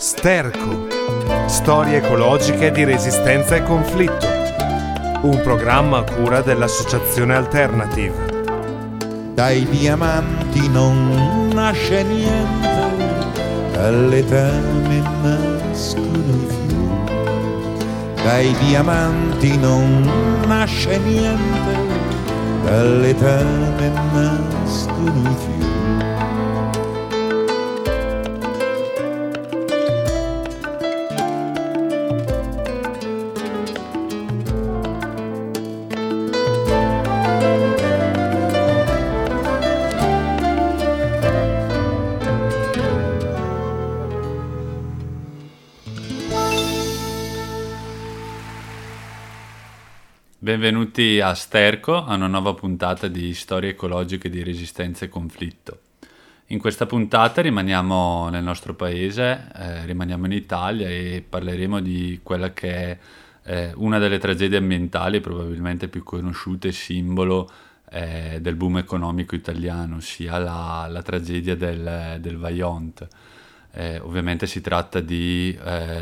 Sterco, storie ecologiche di resistenza e conflitto, un programma a cura dell'Associazione Alternative. Dai diamanti non nasce niente, dalle tane nascono i fiori. Dai diamanti non nasce niente, dalle tane nascono i fiori. Benvenuti a Sterco, a una nuova puntata di storie ecologiche di resistenza e conflitto. In questa puntata rimaniamo nel nostro paese, rimaniamo in Italia e parleremo di quella che è una delle tragedie ambientali probabilmente più conosciute e simbolo del boom economico italiano, ossia la tragedia del Vajont. Ovviamente si tratta di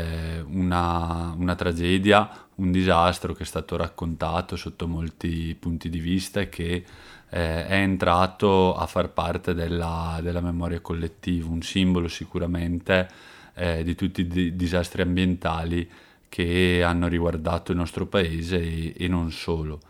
una tragedia, un disastro che è stato raccontato sotto molti punti di vista e che è entrato a far parte della memoria collettiva, un simbolo sicuramente di tutti i disastri ambientali che hanno riguardato il nostro paese e non solo.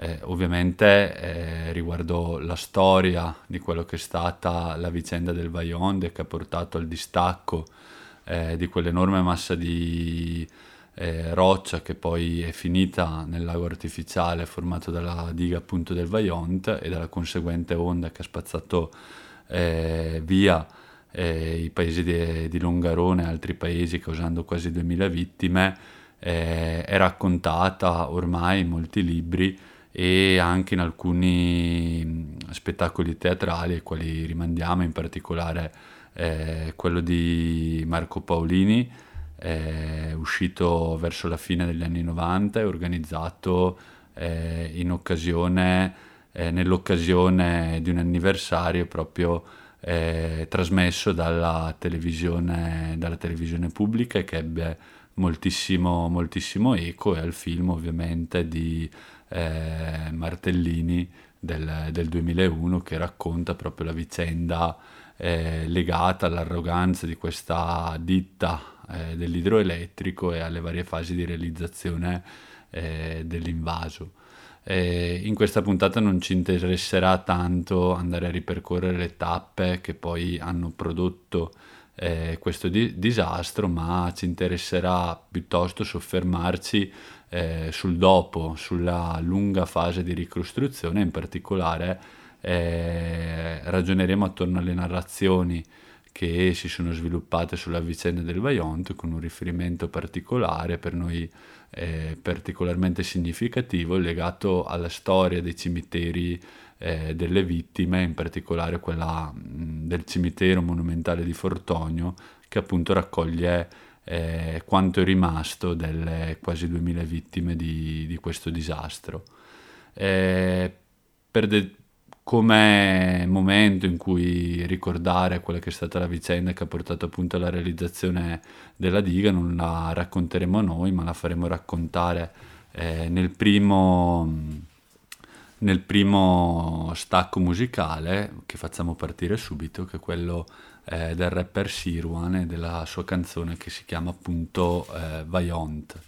Ovviamente riguardo la storia di quello che è stata la vicenda del Vajont, che ha portato al distacco di quell'enorme massa di roccia che poi è finita nel lago artificiale formato dalla diga appunto del Vajont e dalla conseguente onda che ha spazzato via i paesi di Longarone e altri paesi, causando quasi 2000 vittime. È raccontata ormai in molti libri e anche in alcuni spettacoli teatrali ai quali rimandiamo, in particolare quello di Marco Paolini, uscito verso la fine degli anni 90 e organizzato nell'occasione di un anniversario proprio trasmesso dalla televisione pubblica, e che ebbe moltissimo eco, e al film ovviamente di Martellini del 2001, che racconta proprio la vicenda legata all'arroganza di questa ditta dell'idroelettrico e alle varie fasi di realizzazione dell'invaso. In questa puntata non ci interesserà tanto andare a ripercorrere le tappe che poi hanno prodotto questo disastro, ma ci interesserà piuttosto soffermarci sul dopo, sulla lunga fase di ricostruzione. In particolare ragioneremo attorno alle narrazioni che si sono sviluppate sulla vicenda del Vajont, con un riferimento particolare, per noi particolarmente significativo, legato alla storia dei cimiteri delle vittime, in particolare quella del cimitero monumentale di Fortonio, che appunto raccoglie quanto è rimasto delle quasi 2000 vittime di questo disastro. Come momento in cui ricordare quella che è stata la vicenda che ha portato appunto alla realizzazione della diga, non la racconteremo noi, ma la faremo raccontare nel primo stacco musicale che facciamo partire subito, che è quello del rapper Sirwan e della sua canzone che si chiama appunto Vajont.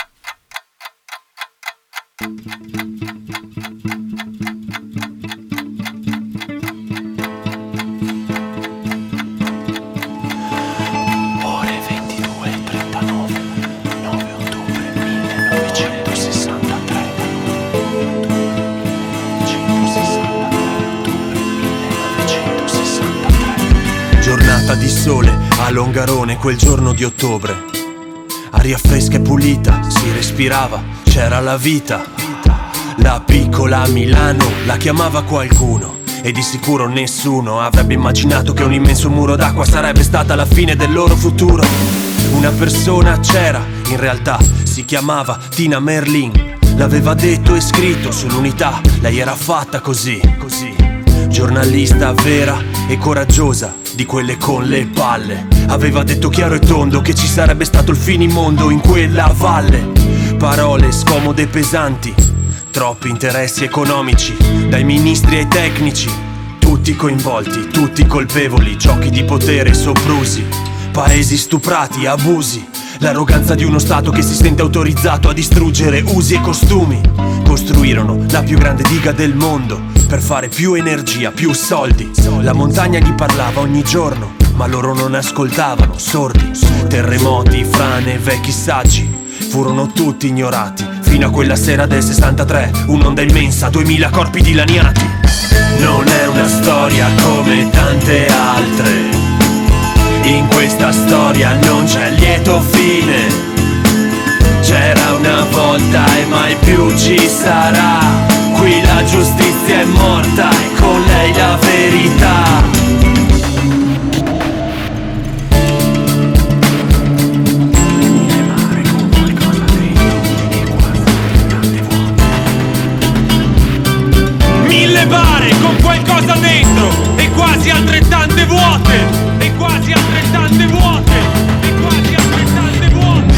Giornata di sole a Longarone quel giorno di ottobre, aria fresca e pulita, si respirava, c'era la vita. La piccola Milano la chiamava qualcuno, e di sicuro nessuno avrebbe immaginato che un immenso muro d'acqua sarebbe stata la fine del loro futuro. Una persona c'era, in realtà si chiamava Tina Merlin, l'aveva detto e scritto sull'Unità, lei era fatta così. Giornalista vera e coraggiosa, di quelle con le palle. Aveva detto chiaro e tondo che ci sarebbe stato il finimondo in quella valle. Parole scomode e pesanti, troppi interessi economici, dai ministri ai tecnici, tutti coinvolti, tutti colpevoli, giochi di potere soprusi, paesi stuprati, abusi, l'arroganza di uno Stato che si sente autorizzato a distruggere usi e costumi. Costruirono la più grande diga del mondo per fare più energia, più soldi. La montagna gli parlava ogni giorno, ma loro non ascoltavano, sordi. Terremoti, frane, vecchi saggi furono tutti ignorati, fino a quella sera del 63, un'onda immensa, 2000 corpi dilaniati. Non è una storia come tante altre, in questa storia non c'è lieto fine. C'era una volta e mai più ci sarà, qui la giustizia è morta e con lei la verità. Mille bare con qualcosa dentro e quasi altrettante vuote, e quasi altrettante vuote, e quasi altrettante vuote.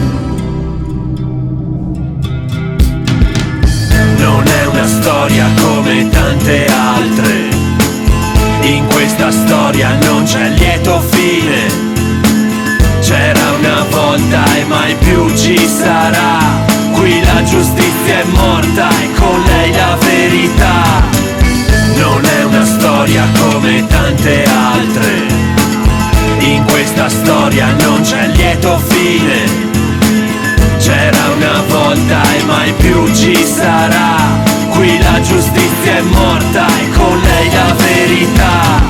Non è una storia come tante altre, in questa storia non c'è lieto fine. C'era una volta e mai più ci sarà, qui la giustizia è morta e con lei la verità. Non è una storia come tante altre, in questa storia non c'è lieto fine. C'era una volta e mai più ci sarà, qui la giustizia è morta e con lei la verità.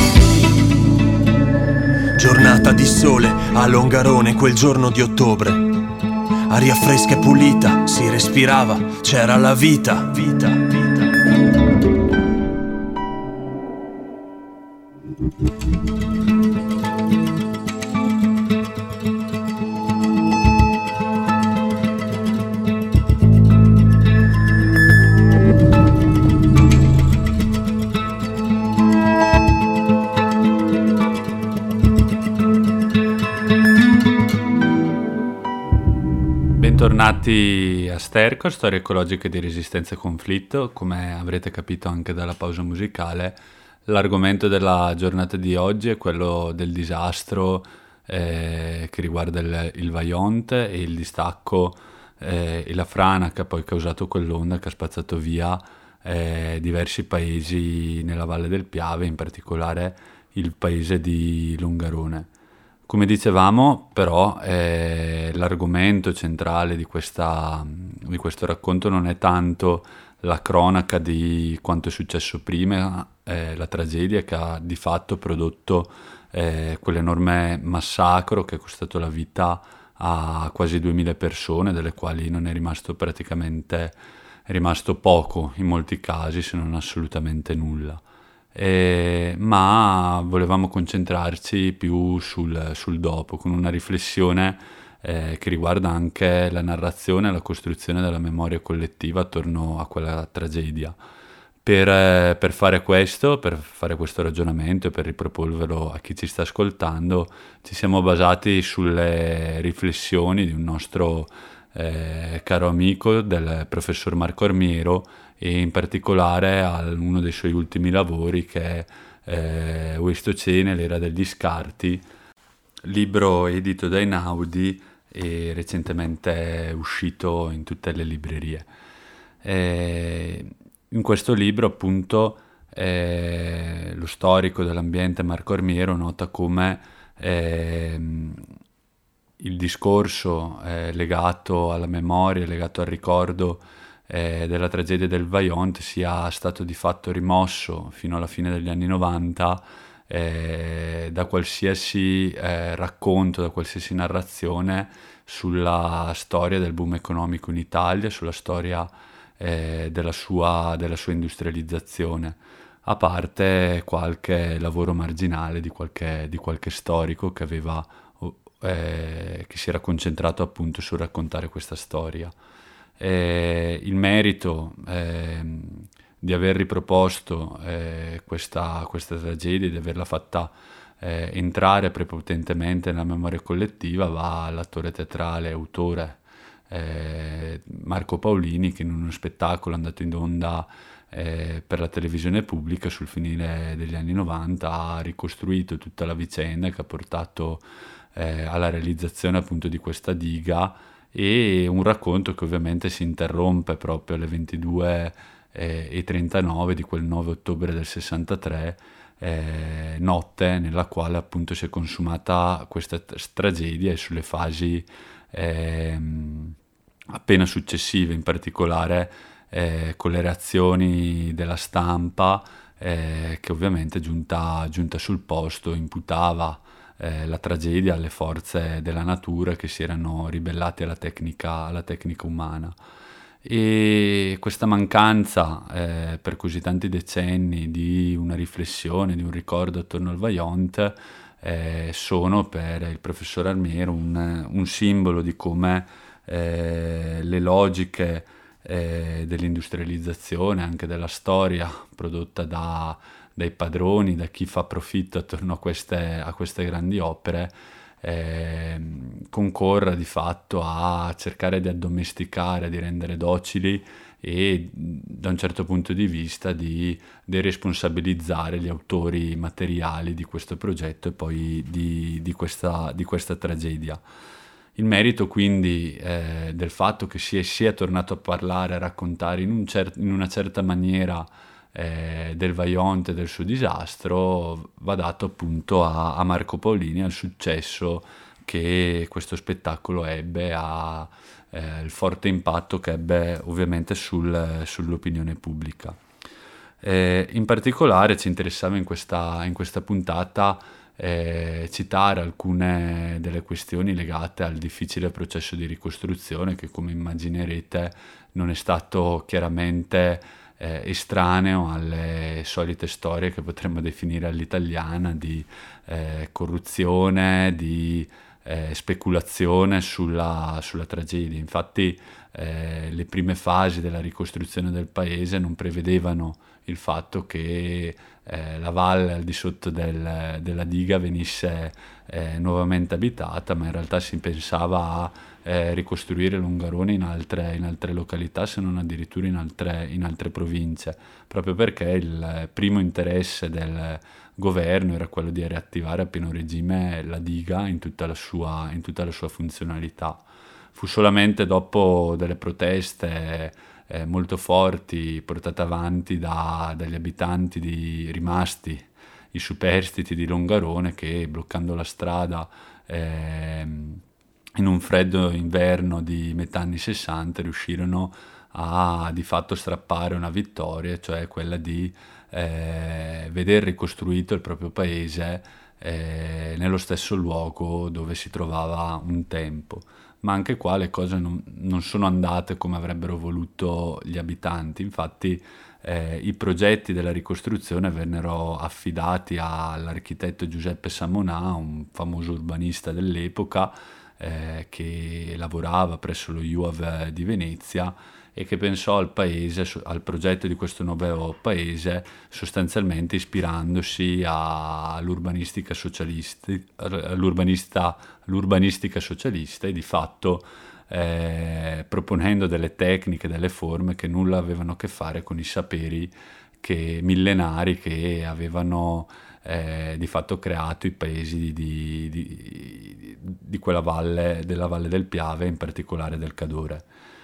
Giornata di sole a Longarone quel giorno di ottobre, aria fresca e pulita, si respirava, c'era la vita, vita, vita. Bentornati a Sterco, storie ecologiche di resistenza e conflitto. Come avrete capito anche dalla pausa musicale, l'argomento della giornata di oggi è quello del disastro che riguarda il Vajont e il distacco e la frana che ha poi causato quell'onda che ha spazzato via diversi paesi nella Valle del Piave, in particolare il paese di Longarone. Come dicevamo, però, l'argomento centrale di questo racconto non è tanto la cronaca di quanto è successo prima, la tragedia che ha di fatto prodotto quell'enorme massacro che è costato la vita a quasi 2000 persone, delle quali non è rimasto poco in molti casi, se non assolutamente nulla. Ma volevamo concentrarci più sul dopo, con una riflessione che riguarda anche la narrazione e la costruzione della memoria collettiva attorno a quella tragedia. Per fare questo ragionamento e per riproporvelo a chi ci sta ascoltando, ci siamo basati sulle riflessioni di un nostro caro amico, del professor Marco Armiero, e in particolare a uno dei suoi ultimi lavori, che è Oestocene, l'era degli scarti, libro edito da Einaudi e recentemente uscito in tutte le librerie. In questo libro, appunto, lo storico dell'ambiente Marco Armiero nota come il discorso legato alla memoria, legato al ricordo della tragedia del Vajont sia stato di fatto rimosso fino alla fine degli anni 90 da qualsiasi racconto, da qualsiasi narrazione sulla storia del boom economico in Italia, sulla storia della sua industrializzazione, a parte qualche lavoro marginale di qualche storico che si era concentrato appunto sul raccontare questa storia. Il merito di aver riproposto questa tragedia, di averla fatta entrare prepotentemente nella memoria collettiva, va all'attore teatrale e autore Marco Paolini, che in uno spettacolo andato in onda per la televisione pubblica sul finire degli anni 90 ha ricostruito tutta la vicenda che ha portato alla realizzazione appunto di questa diga, e un racconto che ovviamente si interrompe proprio alle 22:39 di quel 9 ottobre del 63, notte nella quale appunto si è consumata questa tragedia, e sulle fasi appena successive, in particolare con le reazioni della stampa che ovviamente giunta sul posto imputava la tragedia alle forze della natura che si erano ribellate alla tecnica umana. E questa mancanza per così tanti decenni di una riflessione, di un ricordo attorno al Vajont, sono per il professor Armero un simbolo di come le logiche dell'industrializzazione, anche della storia prodotta dai padroni, da chi fa profitto attorno a queste grandi opere, concorra di fatto a cercare di addomesticare, di rendere docili e da un certo punto di vista di deresponsabilizzare gli autori materiali di questo progetto e poi di questa tragedia. Il merito quindi del fatto che si sia tornato a parlare, a raccontare in una certa maniera del Vajont e del suo disastro va dato appunto a Marco Paolini, al successo che questo spettacolo ebbe, il forte impatto che ebbe ovviamente sull'opinione pubblica. In particolare ci interessava in questa puntata citare alcune delle questioni legate al difficile processo di ricostruzione, che come immaginerete non è stato chiaramente estraneo alle solite storie che potremmo definire all'italiana di corruzione, di speculazione sulla tragedia. Infatti le prime fasi della ricostruzione del paese non prevedevano il fatto che la valle al di sotto della diga venisse nuovamente abitata, ma in realtà si pensava a ricostruire l'Ungarone in altre località, se non addirittura in altre province, proprio perché il primo interesse del governo era quello di riattivare a pieno regime la diga in tutta la sua funzionalità. Fu solamente dopo delle proteste molto forti portate avanti dagli abitanti rimasti, i superstiti di Longarone, che bloccando la strada in un freddo inverno di metà anni 60 riuscirono a di fatto strappare una vittoria, cioè quella di veder ricostruito il proprio paese nello stesso luogo dove si trovava un tempo. Ma anche qua le cose non sono andate come avrebbero voluto gli abitanti. Infatti i progetti della ricostruzione vennero affidati all'architetto Giuseppe Samonà, un famoso urbanista dell'epoca che lavorava presso lo IUAV di Venezia e che pensò al progetto di questo nuovo paese sostanzialmente ispirandosi all'urbanistica socialista e di fatto proponendo delle tecniche, delle forme che nulla avevano a che fare con i saperi millenari che avevano di fatto creato i paesi di quella valle, della Valle del Piave, in particolare del Cadore.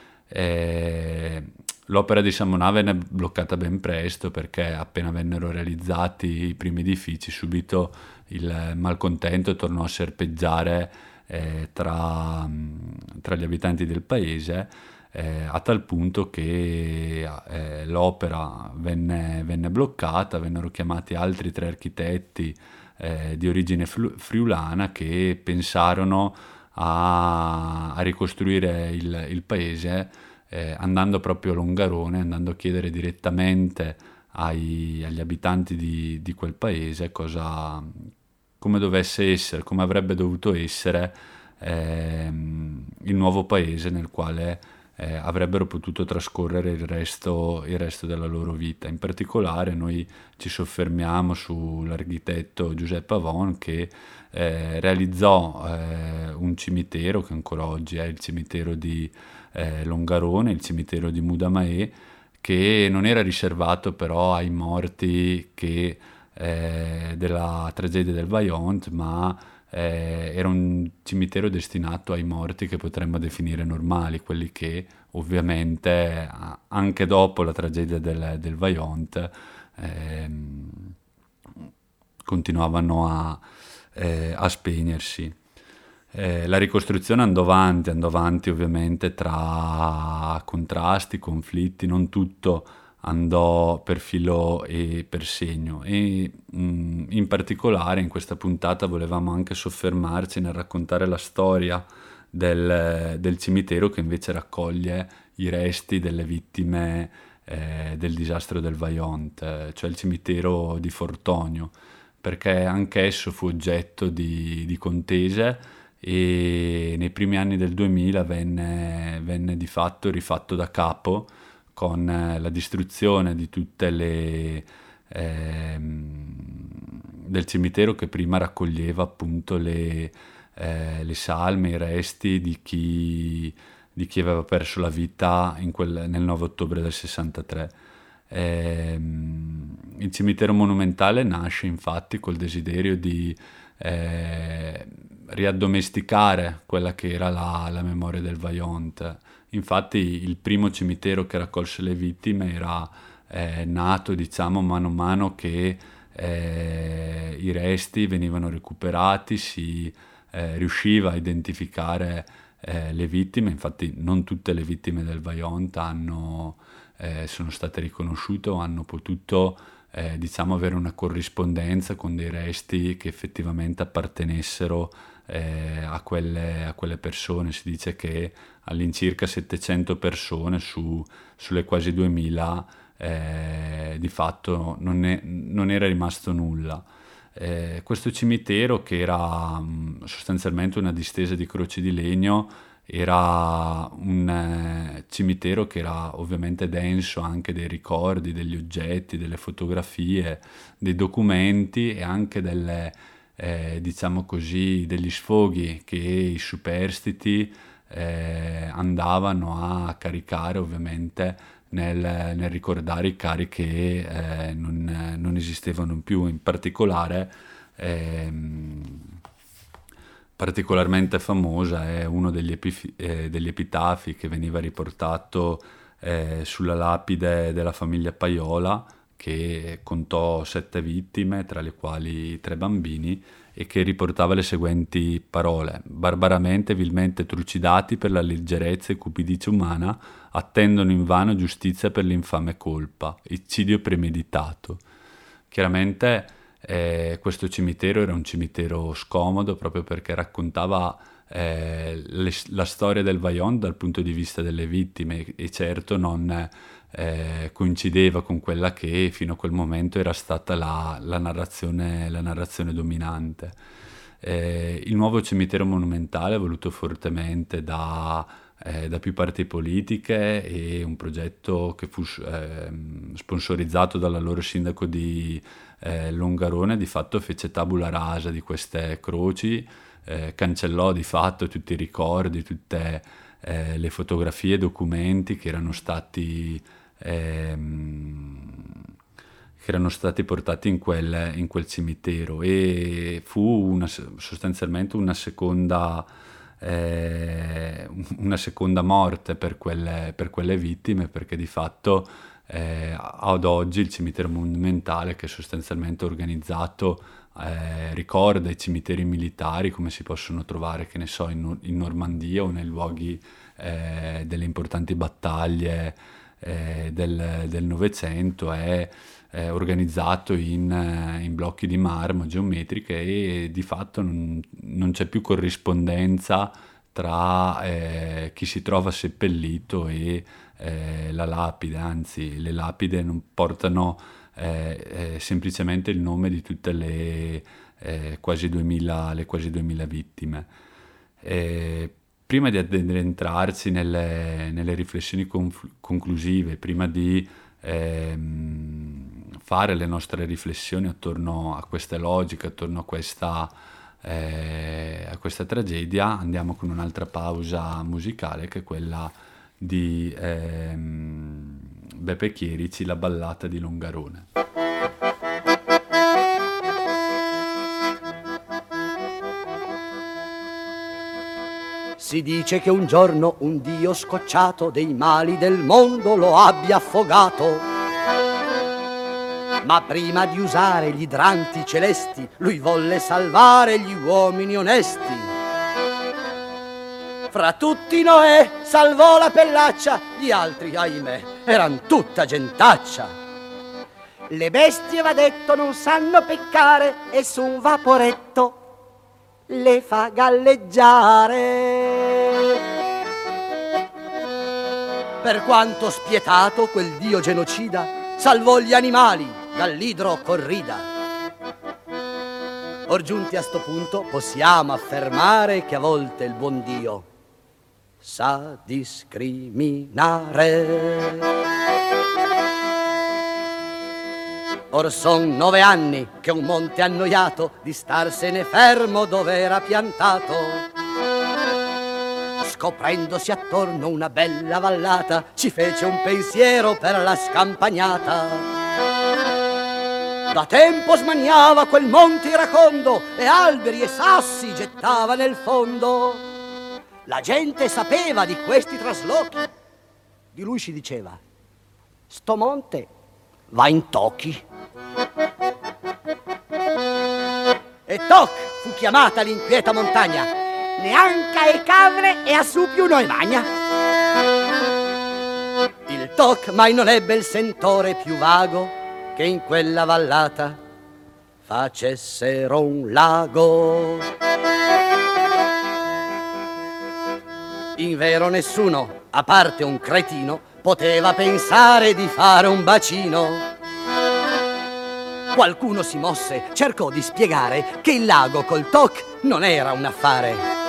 L'opera di Samonà venne bloccata ben presto perché appena vennero realizzati i primi edifici subito il malcontento tornò a serpeggiare tra gli abitanti del paese, a tal punto che l'opera venne bloccata. Vennero chiamati altri 3 architetti di origine friulana che pensarono a ricostruire il paese andando proprio a Longarone, andando a chiedere direttamente agli abitanti di quel paese come dovesse essere, come avrebbe dovuto essere il nuovo paese nel quale avrebbero potuto trascorrere il resto della loro vita. In particolare noi ci soffermiamo sull'architetto Giuseppe Avon, che realizzò un cimitero che ancora oggi è il cimitero di Longarone, il cimitero di Mudamae, che non era riservato però ai morti della tragedia del Vajont, ma era un cimitero destinato ai morti che potremmo definire normali, quelli che ovviamente anche dopo la tragedia del Vajont continuavano a spegnersi. La ricostruzione andò avanti ovviamente tra contrasti, conflitti, non tutto andò per filo e per segno, e in particolare in questa puntata volevamo anche soffermarci nel raccontare la storia del cimitero che invece raccoglie i resti delle vittime del disastro del Vajont, cioè il cimitero di Fortonio, perché anch'esso fu oggetto di contese e nei primi anni del 2000 venne di fatto rifatto da capo, con la distruzione di tutte del cimitero che prima raccoglieva appunto le salme, i resti di chi aveva perso la vita nel 9 ottobre del 63. Il cimitero monumentale nasce infatti col desiderio di riaddomesticare quella che era la memoria del Vajont. Infatti il primo cimitero che raccolse le vittime era nato, diciamo, mano a mano che i resti venivano recuperati, si riusciva a identificare le vittime. Infatti non tutte le vittime del Vajont sono state riconosciute o hanno potuto diciamo avere una corrispondenza con dei resti che effettivamente appartenessero a quelle persone. Si dice che all'incirca 700 persone sulle quasi 2000 di fatto non era rimasto nulla. Questo cimitero, che era sostanzialmente una distesa di croci di legno, era un cimitero che era ovviamente denso anche dei ricordi, degli oggetti, delle fotografie, dei documenti e anche diciamo così, degli sfoghi che i superstiti andavano a caricare ovviamente nel ricordare i cari che non esistevano più. In particolare particolarmente famosa è uno degli epitafi che veniva riportato sulla lapide della famiglia Paiola, che contò 7 vittime, tra le quali 3 bambini, e che riportava le seguenti parole: barbaramente, vilmente trucidati per la leggerezza e cupidigia umana, attendono invano giustizia per l'infame colpa, eccidio premeditato. Chiaramente questo cimitero era un cimitero scomodo proprio perché raccontava la storia del Vajont dal punto di vista delle vittime, e certo non coincideva con quella che fino a quel momento era stata la narrazione dominante. Il nuovo cimitero monumentale, voluto fortemente da più parti politiche, e un progetto che fu sponsorizzato dall'allora sindaco di Longarone, di fatto fece tabula rasa di queste croci, cancellò di fatto tutti i ricordi, tutte le fotografie e documenti che erano stati portati in quel cimitero, e fu sostanzialmente una seconda morte per quelle vittime, perché di fatto ad oggi il cimitero monumentale, che è sostanzialmente organizzato, ricorda i cimiteri militari come si possono trovare, che ne so, in Normandia o nei luoghi delle importanti battaglie del Novecento. È organizzato in blocchi di marmo geometriche, e di fatto non c'è più corrispondenza tra chi si trova seppellito e la lapide, anzi le lapide non portano semplicemente il nome di tutte le quasi 2000 vittime. prima di addentrarci nelle riflessioni conclusive, prima di fare le nostre riflessioni attorno a queste logiche, attorno a questa tragedia, andiamo con un'altra pausa musicale, che è quella di Beppe Chierici, La ballata di Longarone. Si dice che un giorno un dio scocciato dei mali del mondo lo abbia affogato. Ma prima di usare gli idranti celesti, lui volle salvare gli uomini onesti. Fra tutti Noè salvò la pellaccia, gli altri, ahimè, eran tutta gentaccia. Le bestie, va detto, non sanno peccare e su un vaporetto le fa galleggiare. Per quanto spietato quel dio genocida salvò gli animali dall'idro corrida. Or giunti a sto punto possiamo affermare che a volte il buon Dio sa discriminare. Or son 9 anni che un monte annoiato di starsene fermo dove era piantato. Scoprendosi attorno una bella vallata, ci fece un pensiero per la scampagnata. Da tempo smaniava quel monte iracondo e alberi e sassi gettava nel fondo. La gente sapeva di questi traslochi. Di lui si diceva: sto monte va in tocchi. E Toc fu chiamata l'inquieta montagna, neanche ai cavre e a su più noi magna. Il Toc mai non ebbe il sentore più vago che in quella vallata facessero un lago. Invero nessuno, a parte un cretino, poteva pensare di fare un bacino. Qualcuno si mosse, cercò di spiegare che il lago col Toc non era un affare.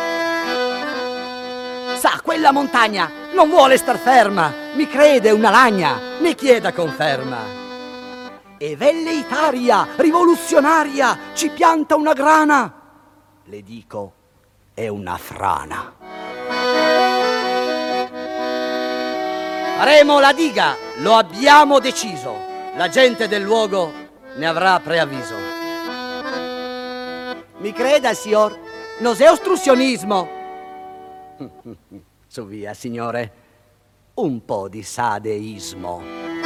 Sa, quella montagna non vuole star ferma, mi crede una lagna, ne chieda conferma. E velleitaria, rivoluzionaria, ci pianta una grana. Le dico, è una frana. Faremo la diga, lo abbiamo deciso. La gente del luogo ne avrà preavviso. Mi creda, signor, non è ostruzionismo. Su via, signore, un po' di sadeismo.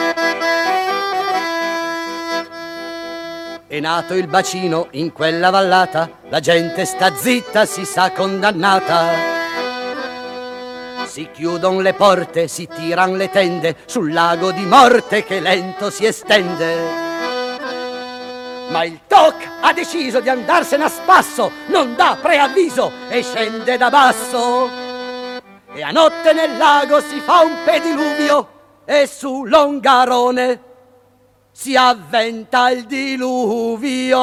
È nato il bacino in quella vallata, la gente sta zitta, si sa condannata. Si chiudon le porte, si tiran le tende sul lago di morte che lento si estende. Ma il Toc ha deciso di andarsene a spasso, non dà preavviso e scende da basso. E a notte nel lago si fa un pediluvio e su Longarone si avventa il diluvio.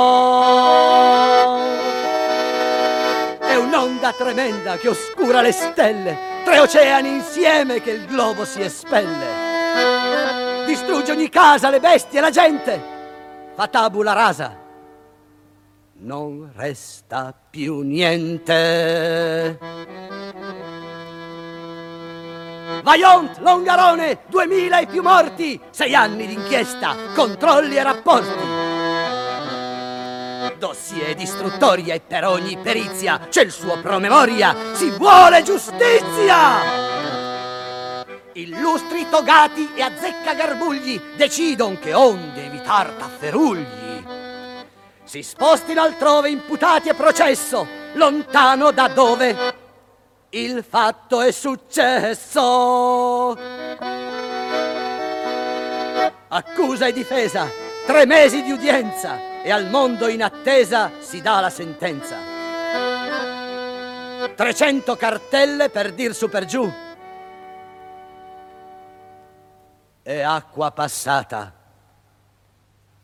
È un'onda tremenda che oscura le stelle, 3 oceani insieme che il globo si espelle. Distrugge ogni casa, le bestie, la gente. Fa tabula rasa, non resta più niente. Vaillant, Longarone, 2000 e più morti, 6 anni d'inchiesta, controlli e rapporti. Dossier distruttoria e per ogni perizia c'è il suo promemoria, si vuole giustizia! Illustri togati e azzeccagarbugli decidon che onde evitar tafferugli. Si spostino altrove imputati e processo, lontano da dove il fatto è successo. Accusa e difesa, 3 mesi di udienza e al mondo in attesa si dà la sentenza. 300 cartelle per dir su per giù. E acqua passata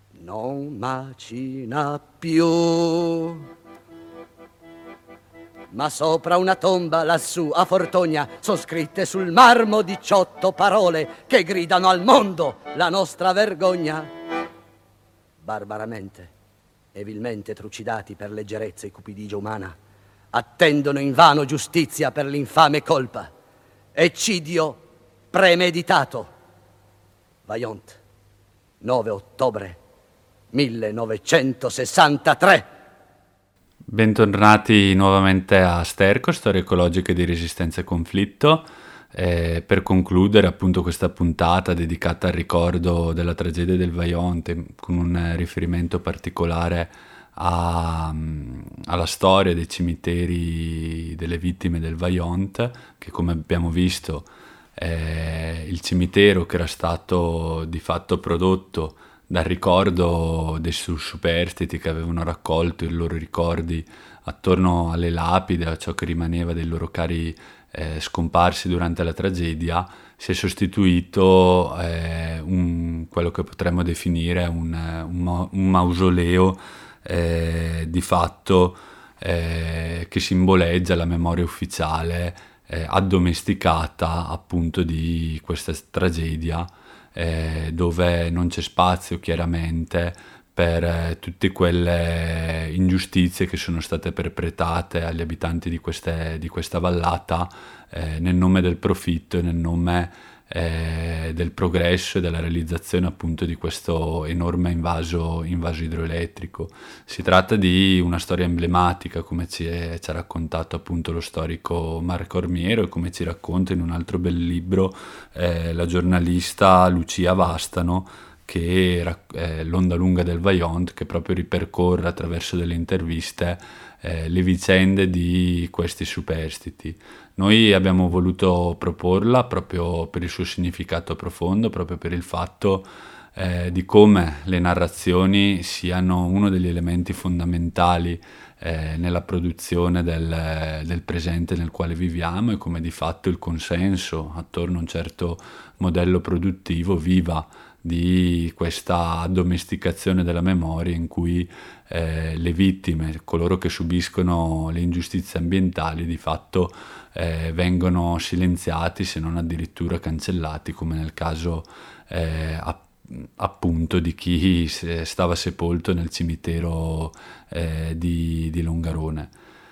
non macina più. Ma sopra una tomba lassù a Fortogna son scritte sul marmo 18 parole che gridano al mondo la nostra vergogna. Barbaramente e vilmente trucidati per leggerezza e cupidigia umana, attendono invano giustizia per l'infame colpa. Eccidio premeditato. Vaillant, 9 ottobre 1963. Bentornati nuovamente a Sterco, Storie ecologiche di resistenza e conflitto. Per concludere appunto questa puntata dedicata al ricordo della tragedia del Vajont, con un riferimento particolare alla storia dei cimiteri delle vittime del Vajont, che come abbiamo visto è il cimitero che era stato di fatto prodotto dal ricordo dei superstiti che avevano raccolto i loro ricordi attorno alle lapidi, a ciò che rimaneva dei loro cari scomparsi durante la tragedia. Si è sostituito quello che potremmo definire un mausoleo di fatto che simboleggia la memoria ufficiale addomesticata appunto di questa tragedia, dove non c'è spazio chiaramente per tutte quelle ingiustizie che sono state perpetrate agli abitanti di questa vallata nel nome del profitto e nel nome del progresso e della realizzazione appunto di questo enorme invaso idroelettrico. Si tratta di una storia emblematica, come ci ha raccontato appunto lo storico Marco Armiero, e come ci racconta in un altro bel libro la giornalista Lucia Vastano, che è L'onda lunga del Vajont, che proprio ripercorre attraverso delle interviste le vicende di questi superstiti. Noi abbiamo voluto proporla proprio per il suo significato profondo, proprio per il fatto di come le narrazioni siano uno degli elementi fondamentali nella produzione del presente nel quale viviamo, e come di fatto il consenso attorno a un certo modello produttivo viva di questa addomesticazione della memoria, in cui le vittime, coloro che subiscono le ingiustizie ambientali, di fatto vengono silenziati, se non addirittura cancellati, come nel caso appunto di chi stava sepolto nel cimitero di Longarone.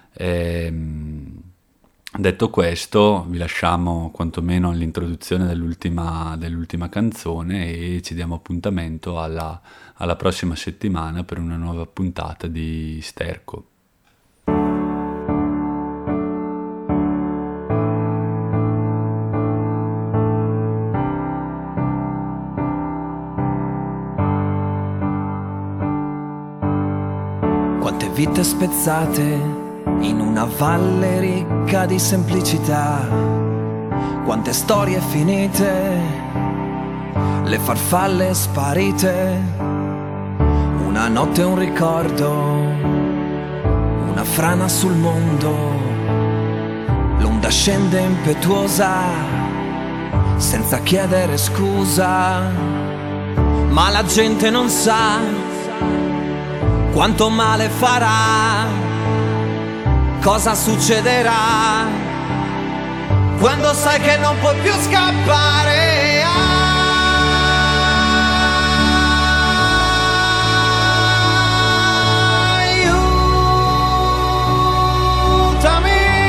Detto questo, vi lasciamo quantomeno all'introduzione dell'ultima canzone e ci diamo appuntamento alla prossima settimana per una nuova puntata di Sterco. Quante vite spezzate in una valle ricca di semplicità, quante storie finite, le farfalle sparite, una notte un ricordo, una frana sul mondo, l'onda scende impetuosa, senza chiedere scusa, ma la gente non sa quanto male farà. Cosa succederà quando sai che non puoi più scappare? Aiutami,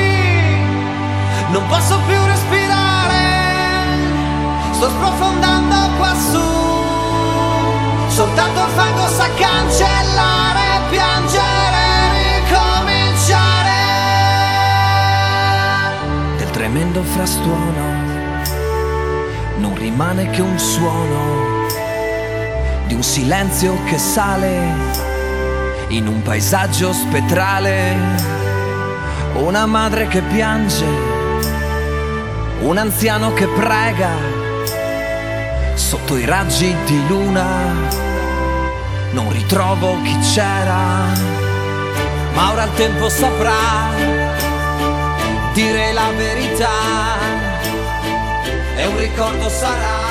non posso più respirare, sto sprofondando quassù, soltanto il fango sa cancellare, piangere, ricominciare. Tremendo frastuono, non rimane che un suono di un silenzio che sale in un paesaggio spettrale. Una madre che piange, un anziano che prega sotto i raggi di luna. Non ritrovo chi c'era, ma ora il tempo saprà dire la verità, e un ricordo sarà